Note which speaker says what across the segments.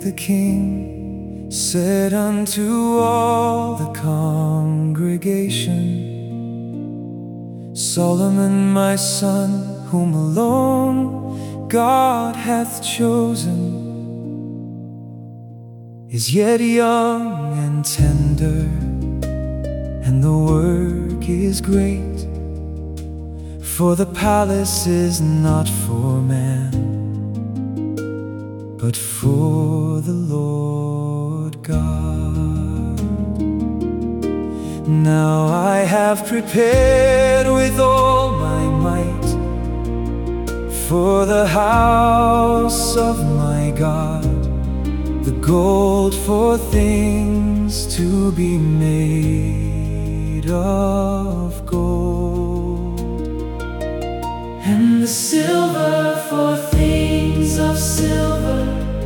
Speaker 1: the king said unto all the congregation, Solomon my son, whom alone God hath chosen, is yet young and tender, and the work is great. For the palace is not for man, but for the Lord God. Now I have prepared with all my might for the house of my God, the gold for things to be made of gold, and the silver for things of silver,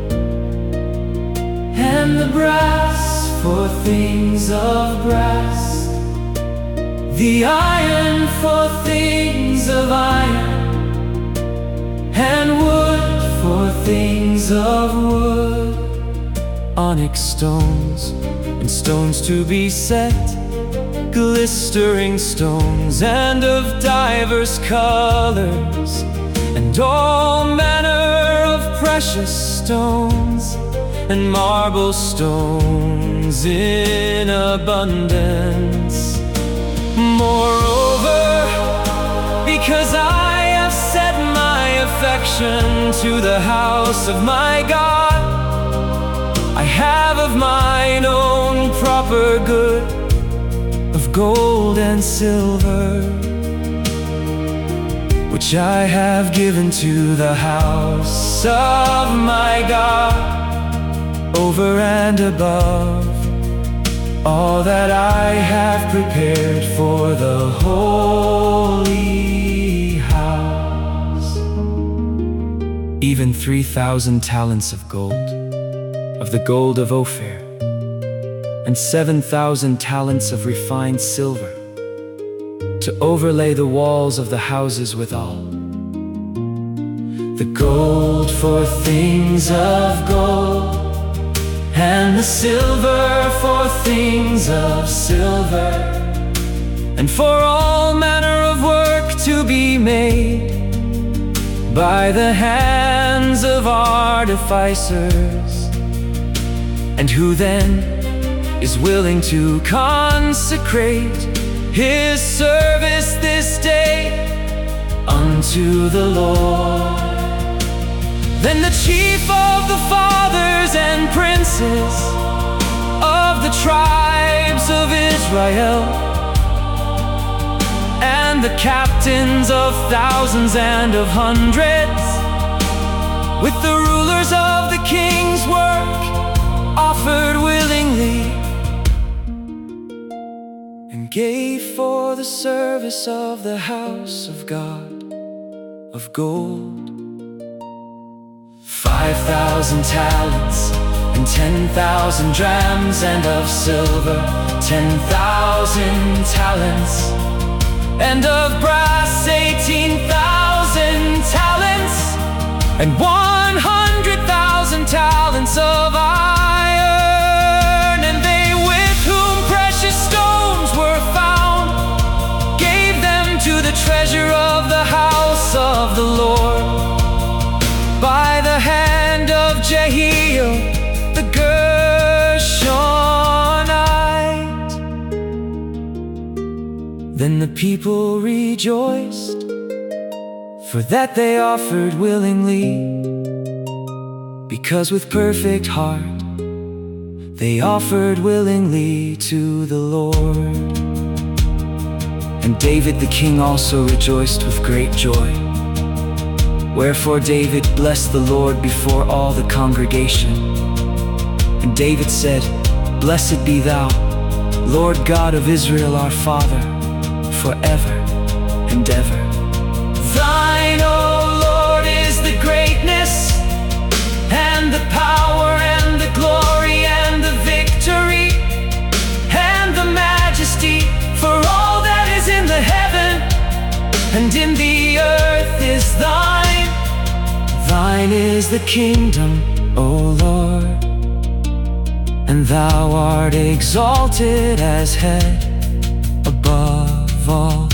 Speaker 1: and the brass for things of brass, the iron for things of iron, and wood for things of wood, onyx stones and stones to be set, glistering stones and of divers colors, and all manner of precious stones, and marble stones in abundance. Moreover, because I have set my affection to the house of my God, I have of mine own proper good, of gold and silver, which I have given to the house of my God, over and above all that I have prepared for the holy house. Even 3,000 talents of gold, of the gold of Ophir, and 7,000 talents of refined silver, to overlay the walls of the houses withal. The gold for things of gold, and the silver for things of silver, and for all manner of work to be made by the hands of artificers. And who then is willing to consecrate his service this day unto the Lord? Then the chief of the fathers and princes of the tribes of Israel, and the captains of thousands and of hundreds, with the rulers of the king's work, offered willingly, and gave for the service of the house of God of gold 5,000 talents, and 10,000 drams, and of silver 10,000 talents, and of brass 18,000 talents, and 100,000 talents of iron. And they with whom precious stones were found gave them to the treasure of the house of the Lord, by the hand of Jehiel the Gershonite. Then the people rejoiced, for that they offered willingly, because with perfect heart they offered willingly to the Lord. And David the king also rejoiced with great joy. Wherefore David blessed the Lord before all the congregation. And David said, Blessed be thou, Lord God of Israel our Father, forever and ever. Thine, O Lord, is the greatness, and the power, and the glory, and the victory, and the majesty, for all that is in the heaven and in the earth is thine. Thine is the kingdom, O Lord. and thou art exalted as head above all.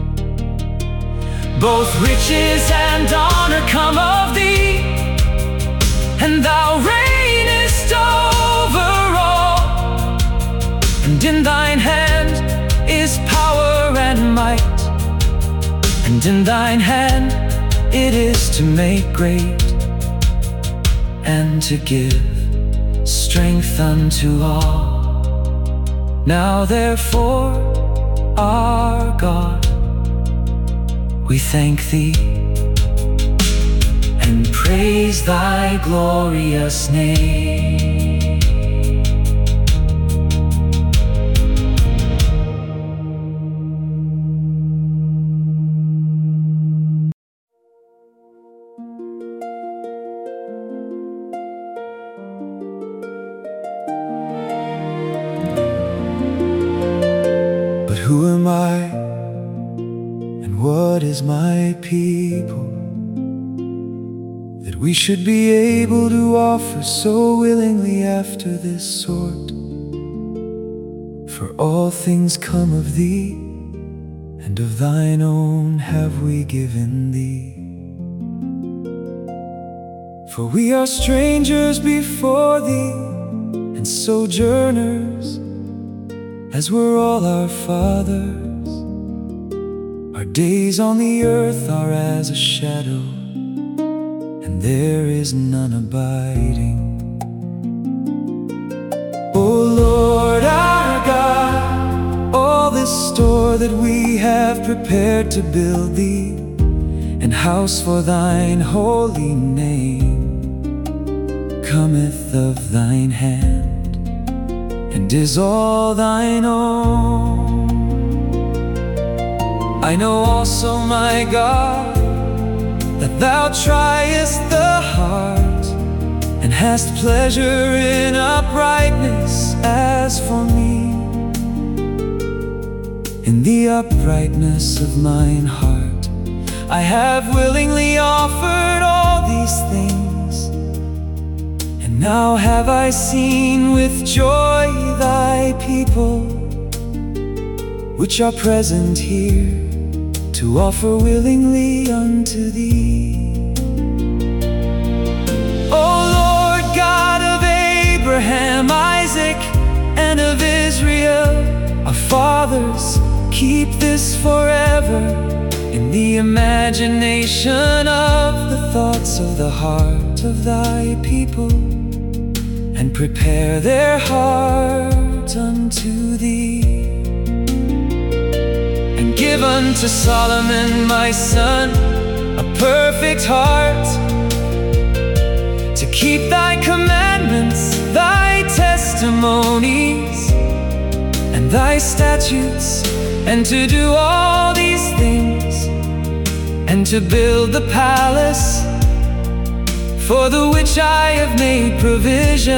Speaker 1: Both riches and honor come of thee, and thou reignest over all. And in thine hand is power and might, and in thine hand it is to make great, and to give strength unto all. Now therefore, our God, we thank thee and praise thy glorious name. But who am I, and what is my people, that we should be able to offer so willingly after this sort? For all things come of thee, and of thine own have we given thee. For we are strangers before thee, and sojourners, as were all our fathers. Our days on the earth are as a shadow, and there is none abiding. O Lord our God, all this store that we have prepared to build thee an house for thine holy name cometh of thine hand, and is all thine own. I know also, my God, that thou triest the heart, and hast pleasure in uprightness. As for me, in the uprightness of mine heart, I have willingly offered all these things. And now have I seen with joy thy people, which are present here, to offer willingly unto thee. O Lord God of Abraham, Isaac, and of Israel, our fathers, keep this forever in the imagination of the thoughts of the heart of thy people, and prepare their heart unto thee. And give unto Solomon my son a perfect heart, to keep thy commandments, thy testimonies, and thy statutes, and to do all these things, and to build the palace for the which I have made provision.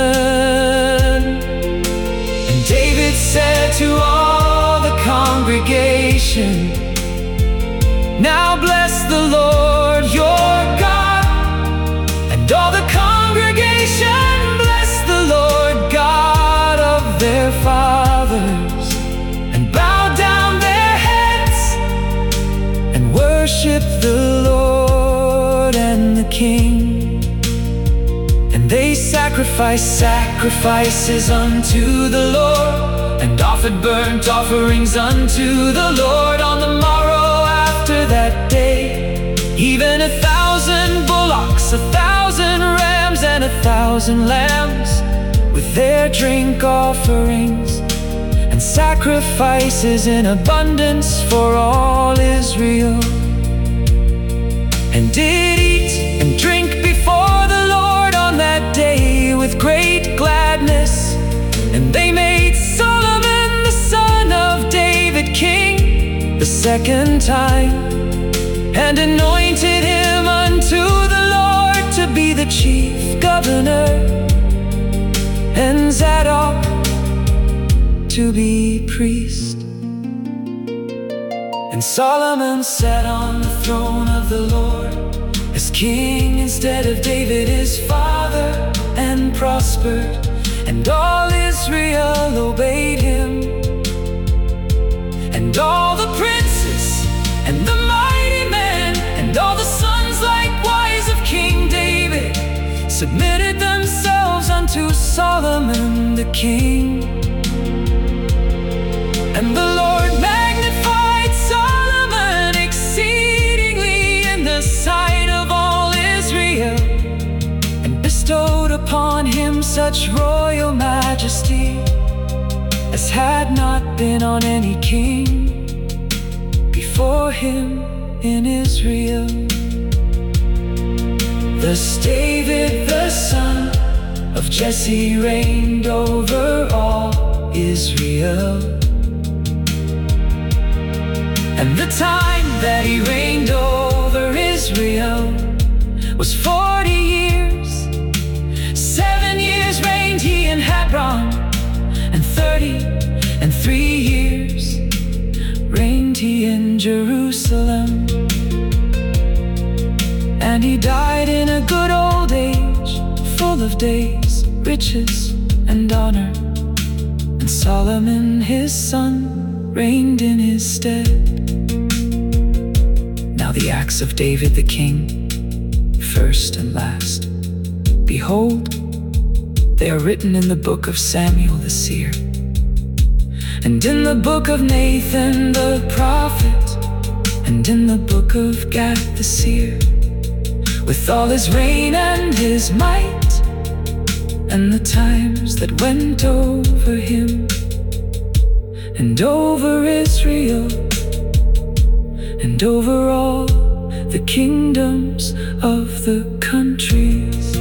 Speaker 1: And David said to all the congregation, now bless the Lord your God. And all the congregation blessed the Lord God of their fathers, and bowed down their heads, and worshiped the Lord and the King. And they sacrificed sacrifices unto the Lord, and offered burnt offerings unto the Lord on the morrow after that day, even 1,000 bullocks, 1,000 rams, and 1,000 lambs, with their drink offerings, and sacrifices in abundance for all Israel. And did eat and drink before the Lord on that day with great gladness. And they made Solomon the son of David king the second time, and anointed him unto the Lord to be the chief governor, and Zadok to be priest. And Solomon sat on the throne of the Lord as king instead of David his father, and prospered, and all Israel obeyed him. And all the princes, and the mighty men, and all the sons likewise of King David submitted themselves unto Solomon the king. And the Lord magnified Solomon exceedingly in the sight of all Israel, and bestowed upon him such royal majesty as had not been on any king before him in Israel. Thus David the son of Jesse reigned over all Israel. And the time that he reigned over Israel was 40 years. 7 years reigned he in Hebron, and 33 years reigned he in Jerusalem. And he died in a good old age, full of days, riches, and honor. And Solomon his son reigned in his stead. Now the acts of David the king, first and last, behold, they are written in the book of Samuel the seer, and in the book of Nathan the prophet, and in the book of Gad the seer, with all his reign and his might, and the times that went over him, and over Israel, and over all the kingdoms of the countries.